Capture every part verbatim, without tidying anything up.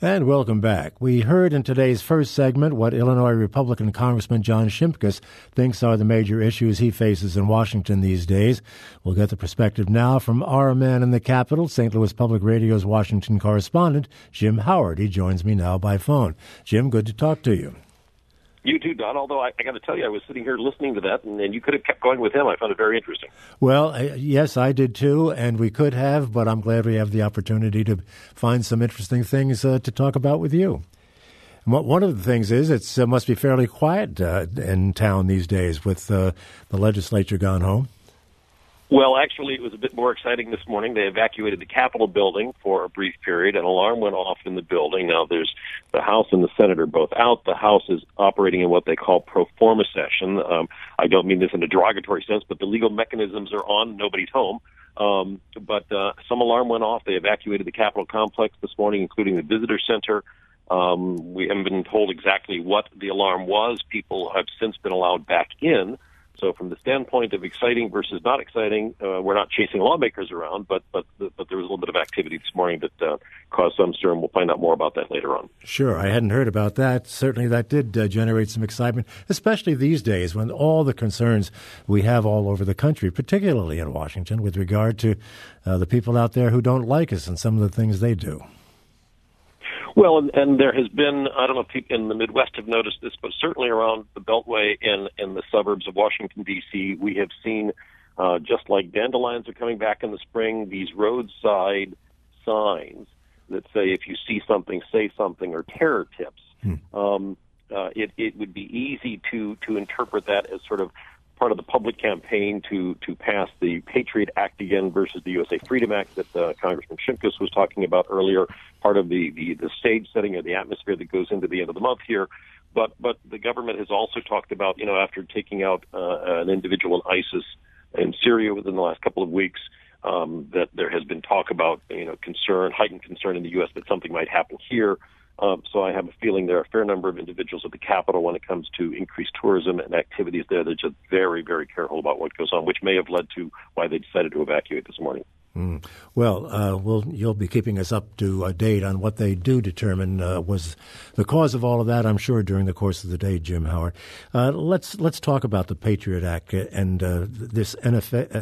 And welcome back. We heard in today's first segment what Illinois Republican Congressman John Shimkus thinks are the major issues he faces in Washington these days. We'll get the perspective now from our man in the Capitol, Saint Louis Public Radio's Washington correspondent, Jim Howard. He joins me now by phone. Jim, good to talk to you. You too, Don, although I, I got to tell you, I was sitting here listening to that, and, and you could have kept going with him. I found it very interesting. Well, uh, yes, I did too, and we could have, but I'm glad we have the opportunity to find some interesting things uh, to talk about with you. One of the things is it uh, must be fairly quiet uh, in town these days with uh, the legislature gone home. Well, actually, it was a bit more exciting this morning. They evacuated the Capitol building for a brief period. An alarm went off in the building. Now, there's the House and the Senate are both out. The House is operating in what they call pro forma session. Um, I don't mean this in a derogatory sense, but the legal mechanisms are on. Nobody's home. Um, but uh, some alarm went off. They evacuated the Capitol complex this morning, including the visitor center. Um, we haven't been told exactly what the alarm was. People have since been allowed back in. So from the standpoint of exciting versus not exciting, uh, we're not chasing lawmakers around, but but but there was a little bit of activity this morning that uh, caused some stir, and we'll find out more about that later on. Sure. I hadn't heard about that. Certainly that did uh, generate some excitement, especially these days when all the concerns we have all over the country, particularly in Washington, with regard to uh, the people out there who don't like us and some of the things they do. Well, and, and there has been, I don't know if people in the Midwest have noticed this, but certainly around the Beltway and, and the suburbs of Washington, D C, we have seen, uh, just like dandelions are coming back in the spring, these roadside signs that say if you see something, say something, or terror tips. Hmm. Um, uh, it, it would be easy to, to interpret that as sort of part of the public campaign to to pass the Patriot Act again versus the U S A Freedom Act that uh, Congressman Shimkus was talking about earlier, part of the, the, the stage setting or the atmosphere that goes into the end of the month here. But but the government has also talked about, you know, after taking out uh, an individual in ISIS in Syria within the last couple of weeks, um, that there has been talk about, you know, concern, heightened concern in the U S that something might happen here. Um, so I have a feeling there are a fair number of individuals at the Capitol when it comes to increased tourism and activities there. They're just very, very careful about what goes on, which may have led to why they decided to evacuate this morning. Mm. Well, uh, we'll, you'll be keeping us up to uh, date on what they do determine uh, was the cause of all of that, I'm sure, during the course of the day, Jim Howard. Uh, let's let's talk about the Patriot Act and uh, this N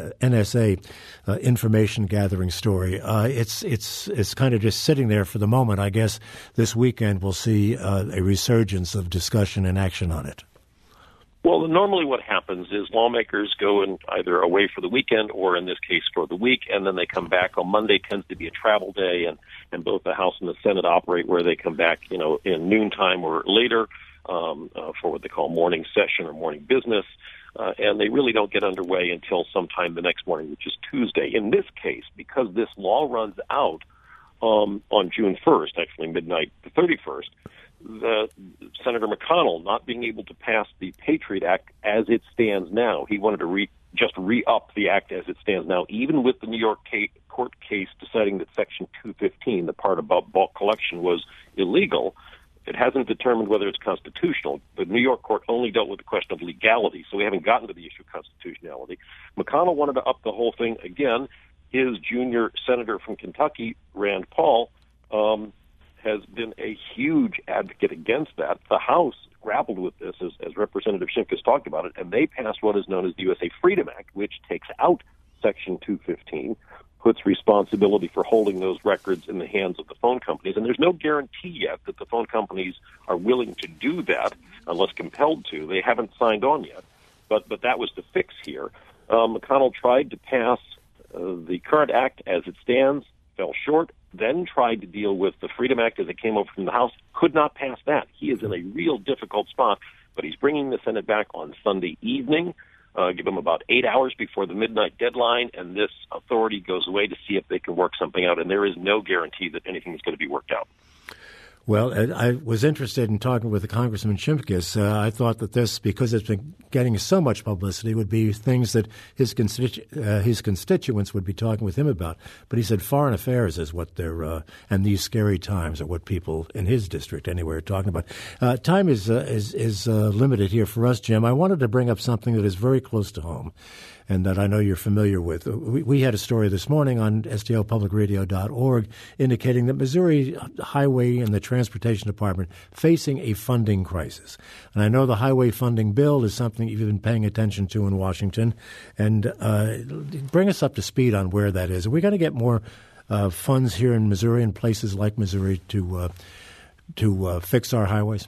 S A uh, information gathering story. Uh, it's it's it's kind of just sitting there for the moment. I guess this weekend we'll see uh, a resurgence of discussion and action on it. Well, normally what happens is lawmakers go in either away for the weekend or, in this case, for the week, and then they come back. On Monday tends to be a travel day, and, and both the House and the Senate operate where they come back, you know, in noontime or later um, uh, for what they call morning session or morning business, uh, and they really don't get underway until sometime the next morning, which is Tuesday. In this case, because this law runs out um, on June first, actually midnight the thirty-first, the Senator McConnell not being able to pass the Patriot Act as it stands now. He wanted to re, just re-up the act as it stands now, even with the New York case, court case deciding that Section two fifteen, the part about bulk collection, was illegal. It hasn't determined whether it's constitutional. The New York court only dealt with the question of legality, so we haven't gotten to the issue of constitutionality. McConnell wanted to up the whole thing again. His junior senator from Kentucky, Rand Paul, um, has been a huge advocate against that. The House grappled with this, as, as Representative Shimkus talked about it, and they passed what is known as the U S A Freedom Act, which takes out Section two fifteen, puts responsibility for holding those records in the hands of the phone companies. And there's no guarantee yet that the phone companies are willing to do that unless compelled to. They haven't signed on yet. But, but that was the fix here. Uh, McConnell tried to pass uh, the current act as it stands, fell short, then tried to deal with the Freedom Act as it came over from the House, could not pass that. He is in a real difficult spot, but he's bringing the Senate back on Sunday evening, uh, give him about eight hours before the midnight deadline, and this authority goes away to see if they can work something out, and there is no guarantee that anything is going to be worked out. Well, I was interested in talking with the Congressman Shimkus. Uh, I thought that this, because it's been getting so much publicity would be things that his constitu- uh, his constituents would be talking with him about. But he said foreign affairs is what they're uh, and these scary times are what people in his district anyway are talking about. Uh, time is uh, is is uh, limited here for us, Jim. I wanted to bring up something that is very close to home, and that I know you're familiar with. We, we had a story this morning on S T L public radio dot org indicating that Missouri Highway and the Transportation Department facing a funding crisis. And I know the highway funding bill is something you've been paying attention to in Washington. And uh, bring us up to speed on where that is. Are we going to get more uh, funds here in Missouri and places like Missouri to uh, to uh, fix our highways?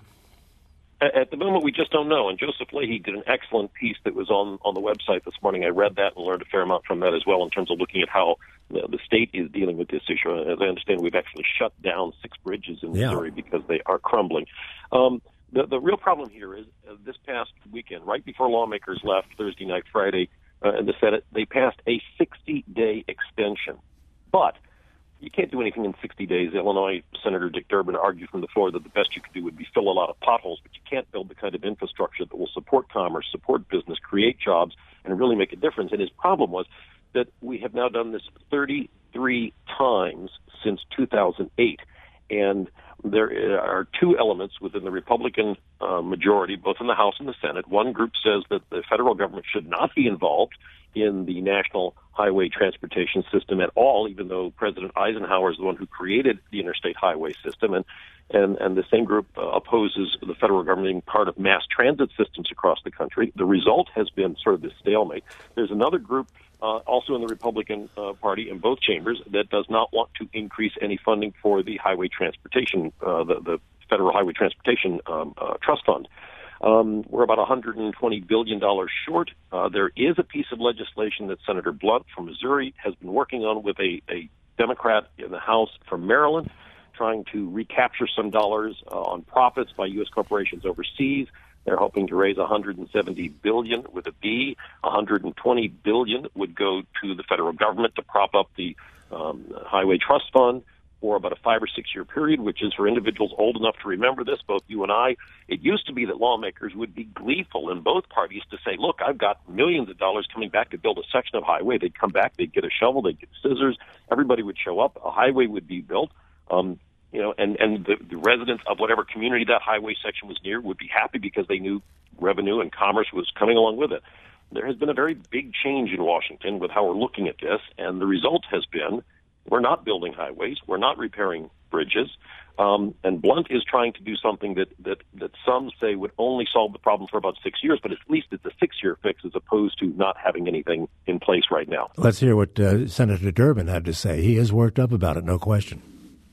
At the moment, we just don't know. And Joseph Leahy did an excellent piece that was on, on the website this morning. I read that and learned a fair amount from that as well in terms of looking at how the, the state is dealing with this issue. As I understand, we've actually shut down six bridges in Missouri yeah. because they are crumbling. Um, the, the real problem here is uh, this past weekend, right before lawmakers left Thursday night, Friday, uh, in the Senate, they passed a sixty-day extension. But you can't do anything in sixty days. Illinois Senator Dick Durbin argued from the floor that the best you could do would be fill a lot of potholes, but you can't build the kind of infrastructure that will support commerce, support business, create jobs, and really make a difference. And his problem was that we have now done this thirty-three times since two thousand eight. And there are two elements within the Republican uh, majority, both in the House and the Senate. One group says that the federal government should not be involved in the national highway transportation system at all, even though President Eisenhower is the one who created the interstate highway system. And, and, and the same group uh, opposes the federal government being part of mass transit systems across the country. The result has been sort of this stalemate. There's another group uh, also in the Republican uh, Party in both chambers that does not want to increase any funding for the highway transportation, uh, the, the Federal Highway Transportation um, uh, Trust Fund. Um, we're about one hundred twenty billion dollars short. Uh, there is a piece of legislation that Senator Blunt from Missouri has been working on with a, a Democrat in the House from Maryland, trying to recapture some dollars uh, on profits by U S corporations overseas. They're hoping to raise one hundred seventy billion dollars with a B. one hundred twenty billion dollars would go to the federal government to prop up the um, Highway Trust Fund for about a five or six year period, which is for individuals old enough to remember this, both you and I. It used to be that lawmakers would be gleeful in both parties to say, look, I've got millions of dollars coming back to build a section of highway. They'd come back, they'd get a shovel, they'd get scissors, everybody would show up, a highway would be built. Um, you know, and, and the, the residents of whatever community that highway section was near would be happy because they knew revenue and commerce was coming along with it. There has been a very big change in Washington with how we're looking at this, and the result has been we're not building highways. We're not repairing bridges. Um, and Blunt is trying to do something that, that, that some say would only solve the problem for about six years, but at least it's a six-year fix as opposed to not having anything in place right now. Let's hear what uh, Senator Durbin had to say. He is worked up about it, no question.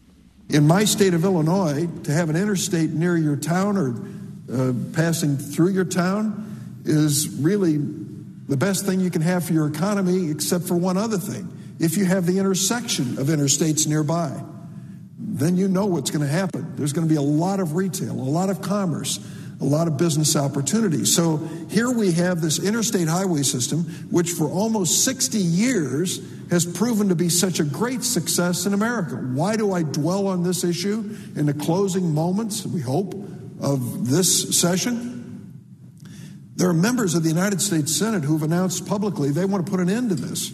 In my state of Illinois, to have an interstate near your town or uh, passing through your town is really the best thing you can have for your economy, except for one other thing. If you have the intersection of interstates nearby, then you know what's going to happen. There's going to be a lot of retail, a lot of commerce, a lot of business opportunities. So here we have this interstate highway system, which for almost sixty years has proven to be such a great success in America. Why do I dwell on this issue in the closing moments, we hope, of this session? There are members of the United States Senate who have announced publicly they want to put an end to this.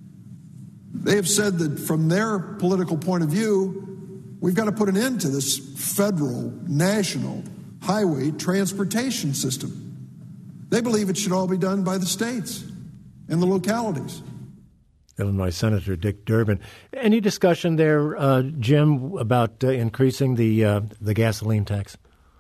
They have said that from their political point of view, we've got to put an end to this federal, national highway transportation system. They believe it should all be done by the states and the localities. Illinois Senator Dick Durbin. Any discussion there, uh, Jim, about uh, increasing the uh, the gasoline tax?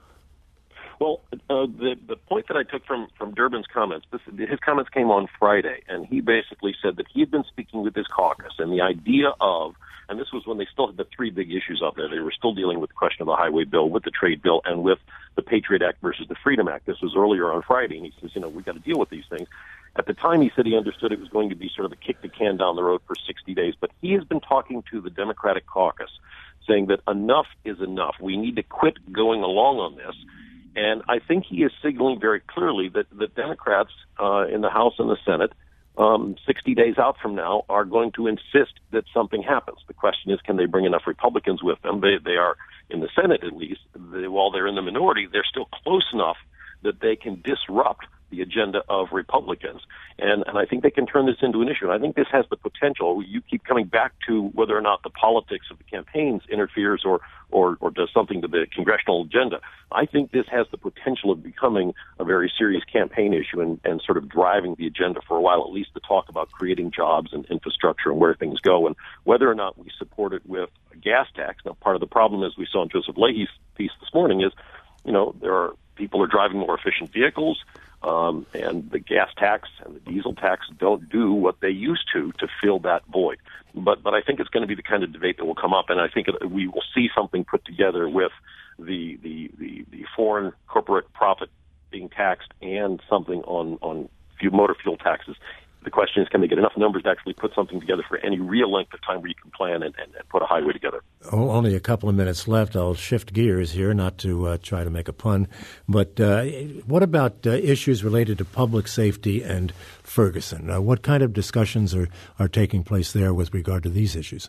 Well, uh, the the point that I took from, from Durbin's comments, this, his comments came on Friday, and he basically said that he had been speaking with his caucus, and the idea of, and this was when they still had the three big issues out there. They were still dealing with the question of the highway bill, with the trade bill, and with the Patriot Act versus the Freedom Act. This was earlier on Friday, and he says, you know, we've got to deal with these things. At the time, he said he understood it was going to be sort of a kick the can down the road for sixty days, but he has been talking to the Democratic caucus, saying that enough is enough. We need to quit going along on this. And I think he is signaling very clearly that the Democrats uh, in the House and the Senate, um, sixty days out from now, are going to insist that something happens. The question is, can they bring enough Republicans with them? They, they are, in the Senate at least, they, while they're in the minority, they're still close enough that they can disrupt the agenda of Republicans. And, and I think they can turn this into an issue. And I think this has the potential. You keep coming back to whether or not the politics of the campaigns interferes or, or, or does something to the congressional agenda. I think this has the potential of becoming a very serious campaign issue and, and sort of driving the agenda for a while, at least to talk about creating jobs and infrastructure and where things go, and whether or not we support it with a gas tax. Now, part of the problem, as we saw in Joseph Leahy's piece this morning, is, you know, there are people are driving more efficient vehicles, um, and the gas tax and the diesel tax don't do what they used to to fill that void. But but I think it's going to be the kind of debate that will come up, and I think it, we will see something put together with the the, the, the foreign corporate profit being taxed and something on, on motor fuel taxes. The question is, can they get enough numbers to actually put something together for any real length of time where you can plan and, and, and put a highway together? Oh, only a couple of minutes left. I'll shift gears here, not to uh, try to make a pun. But uh, what about uh, issues related to public safety and Ferguson? Uh, what kind of discussions are, are taking place there with regard to these issues?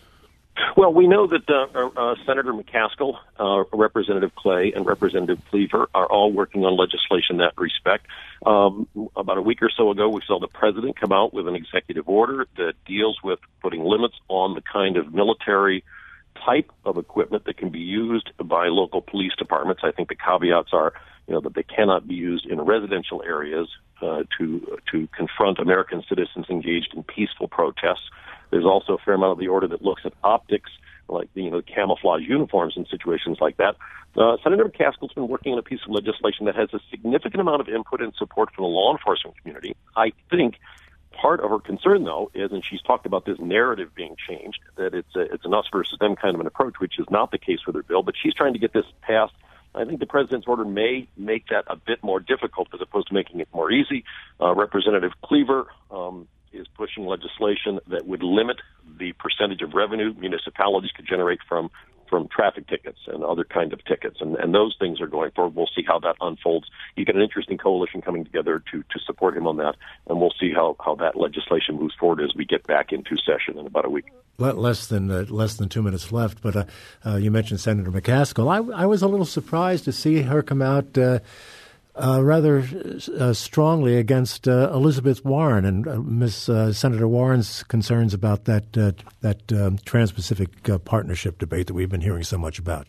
Well, we know that uh, uh, Senator McCaskill, uh, Representative Clay, and Representative Cleaver are all working on legislation in that respect. Um, about a week or so ago, we saw the president come out with an executive order that deals with putting limits on the kind of military type of equipment that can be used by local police departments. I think the caveats are, you know, that they cannot be used in residential areas uh, to to confront American citizens engaged in peaceful protests. There's also a fair amount of the order that looks at optics, like, you know, camouflage uniforms in situations like that. Uh, Senator McCaskill's been working on a piece of legislation that has a significant amount of input and support from the law enforcement community. I think part of her concern, though, is, and she's talked about this narrative being changed, that it's a, it's an us versus them kind of an approach, which is not the case with her bill, but she's trying to get this passed. I think the president's order may make that a bit more difficult as opposed to making it more easy. Uh, Representative Cleaver um, is pushing legislation that would limit the percentage of revenue municipalities could generate from from traffic tickets and other kind of tickets, and, and those things are going forward. We'll see how that unfolds. You get an interesting coalition coming together to, to support him on that, and we'll see how, how that legislation moves forward as we get back into session in about a week. Less than uh, less than two minutes left, but uh, uh, you mentioned Senator McCaskill. I, I was a little surprised to see her come out uh, Uh, rather uh, strongly against uh, Elizabeth Warren and uh, Miss uh, Senator Warren's concerns about that uh, that um, Trans-Pacific uh, Partnership debate that we've been hearing so much about.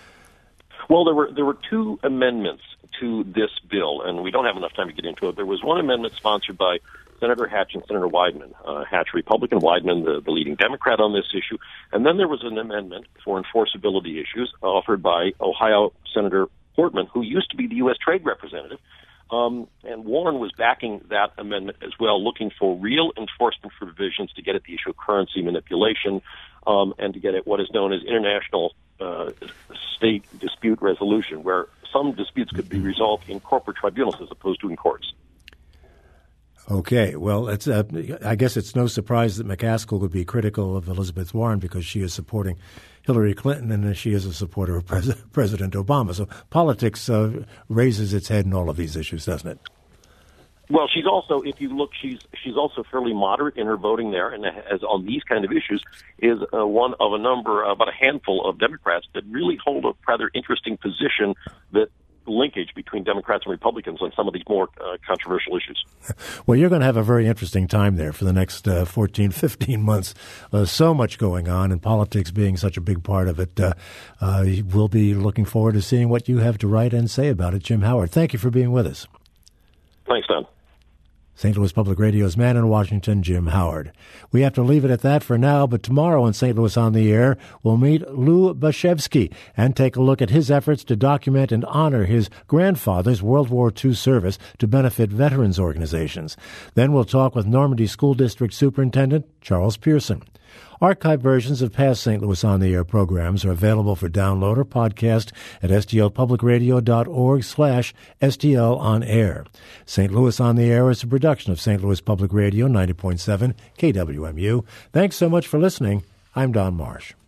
Well, there were there were two amendments to this bill, and we don't have enough time to get into it. There was one amendment sponsored by Senator Hatch and Senator Weidman. Uh, Hatch, Republican, Weidman, the, the leading Democrat on this issue. And then there was an amendment for enforceability issues offered by Ohio Senator Portman, who used to be the U S Trade Representative, um, and Warren was backing that amendment as well, looking for real enforcement provisions to get at the issue of currency manipulation um, and to get at what is known as international uh, state dispute resolution, where some disputes could be resolved in corporate tribunals as opposed to in courts. Okay, well, it's, uh, I guess it's no surprise that McCaskill would be critical of Elizabeth Warren because she is supporting Hillary Clinton and she is a supporter of Pres- President Obama. So politics uh, raises its head in all of these issues, doesn't it? Well, she's also, if you look, she's she's also fairly moderate in her voting there, and as on these kind of issues, is uh, one of a number, about a handful of Democrats that really hold a rather interesting position that linkage between Democrats and Republicans on some of these more uh, controversial issues. Well, you're going to have a very interesting time there for the next uh, fourteen, fifteen months. Uh, so much going on, and politics being such a big part of it. Uh, uh, we'll be looking forward to seeing what you have to write and say about it. Jim Howard, thank you for being with us. Thanks, Don. Saint Louis Public Radio's man in Washington, Jim Howard. We have to leave it at that for now, but tomorrow on Saint Louis on the Air, we'll meet Lou Bashevsky and take a look at his efforts to document and honor his grandfather's World War Two service to benefit veterans organizations. Then we'll talk with Normandy School District Superintendent Charles Pearson. Archive versions of past Saint Louis on the Air programs are available for download or podcast at stlpublicradio.org slash STL on air. Saint Louis on the Air is a production of Saint Louis Public Radio ninety point seven K W M U. Thanks so much for listening. I'm Don Marsh.